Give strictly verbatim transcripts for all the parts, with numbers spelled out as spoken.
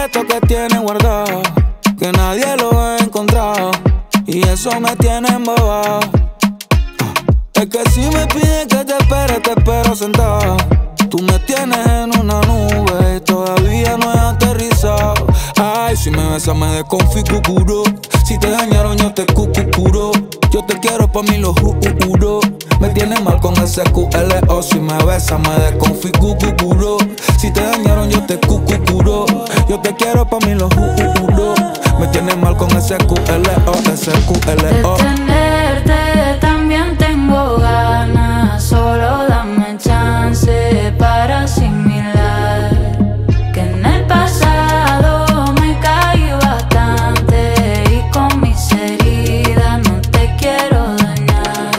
secreto que tiene guardado, que nadie lo ha encontrado, y eso me tiene embobado. Es que si me pides que te espere, te espero sentado. Tú me tienes en una nube y todavía no he aterrizado. Ay, si me besas me desconfiguro. Si te dañaron yo te cucucuro. Yo te quiero pa' mí lo juro. Me tienes mal con ese Q L O. Si me besas me desconfiguro. Si te dañaron yo te cucucuro. Yo te quiero pa' mí lo juro. Me tienes mal con ese Q L O, ese Q L O. De tenerte también tengo ganas. Solo dame chance para asimilar que en el pasado me caí bastante y con mis heridas no te quiero dañar.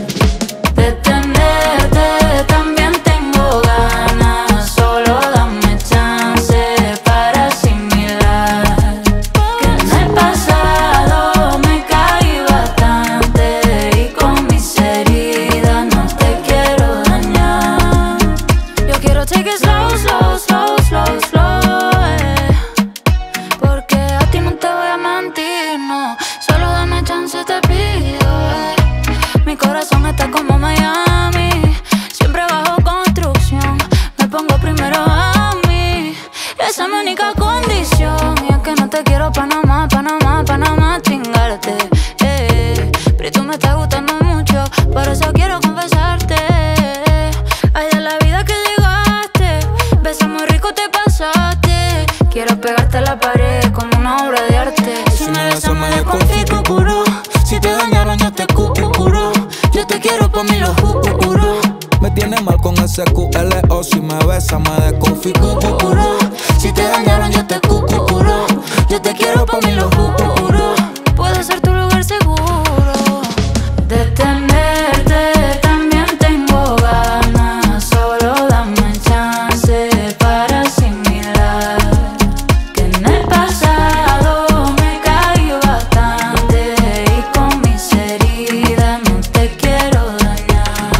De tenerte también tengo ganas. Solo dame chance para asimilar que en el pasado me caí bastante y con mis heridas no te quiero dañar. Yo quiero take it slow, slow, slow, slow, slow, eh. Porque a ti no te voy a mentir, no. Solo dame chance, te pido, eh. Mi corazón está como Miami, siempre bajo construcción. Me pongo primero a mí, esa es mi única condición. Y es que no te quiero pa' nada más, pa' nada más, pa' nada más chingarte, eh. Pero tú me estás gustando mucho, por eso quiero confesarte. Ay, de la vida que llegaste, besos muy rico te pasaste. Quiero pegarte a la pared como una obra de arte. Si me besas me desconfiguro. Si te dañaron yo te cucucuro. Yo te quiero pa' mí lo juro. Me tienes mal con ese Q L O. Si me besas me desconfiguro. Si te dañaron yo te cucucuro. Yo te quiero pa' mí lo juro. Puede ser tu lugar seguro. De tenerte también tengo ganas. Solo dame chance para asimilar que en el pasado me caí bastante y con mis heridas no te quiero dañar.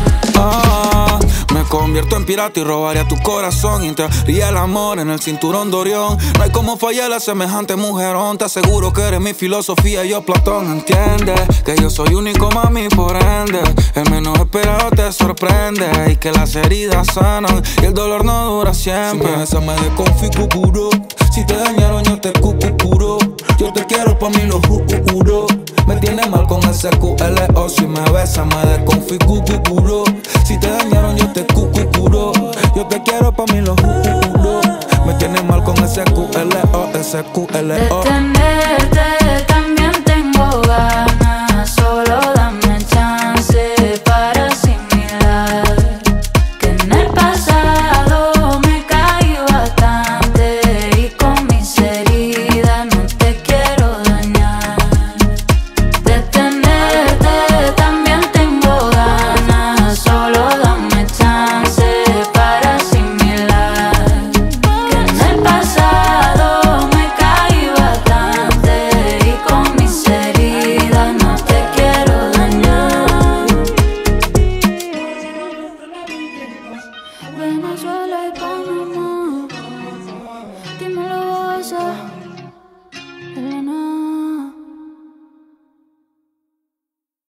Ah, me convierto en pirata y robaría tu corazón. Y entraría el amor en el cinturón de Orión. No hay como fallar a semejante mujerón. Te aseguro que eres mi filosofía y yo Platón. Entiendes que yo soy único, mami, por ende el menos esperado te sorprende. Y que las heridas sanan y el dolor no dura siempre. Si me besas me desconfiguro. Si te dañaron yo te cucucuro. Yo te quiero pa' mí lo juro. Me tienes mal con ese Q L O. Si me besas me desconfiguro. Si te dañaron yo te cucucuro. Yo te quiero pa' mí lo juro. Me tienes mal con ese Q L O, ese Q L O. De tenerte